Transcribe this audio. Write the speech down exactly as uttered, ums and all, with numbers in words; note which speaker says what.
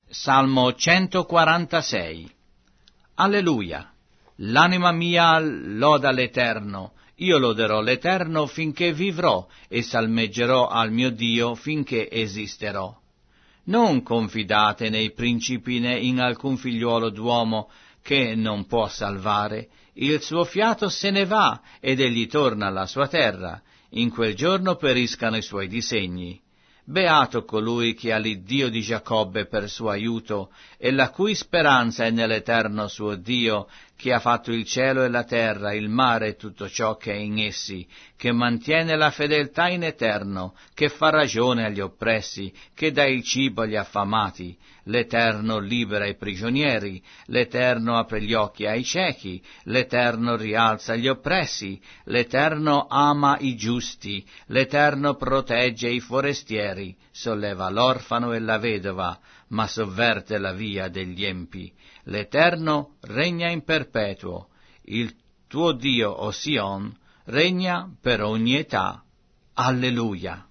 Speaker 1: Salmo centoquarantasei. Alleluia! L'anima mia loda l'Eterno, io loderò l'Eterno finché vivrò e salmeggerò al mio Dio finché esisterò. Non confidate nei principi né in alcun figliuolo d'uomo che non può salvare. Il suo fiato se ne va ed egli torna alla sua terra. In quel giorno periscano i suoi disegni. Beato colui che ha l'Iddio di Giacobbe per suo aiuto e la cui speranza è nell'Eterno suo Dio, che ha fatto il cielo e la terra, il mare e tutto ciò che è in essi, che mantiene la fedeltà in eterno, che fa ragione agli oppressi, che dà il cibo agli affamati. L'Eterno libera i prigionieri, l'Eterno apre gli occhi ai ciechi, l'Eterno rialza gli oppressi, l'Eterno ama i giusti, l'Eterno protegge i forestieri, solleva l'orfano e la vedova, ma sovverte la via degli empi. L'Eterno regna in perpetuo, il tuo Dio, o Sion, regna per ogni età. Alleluia!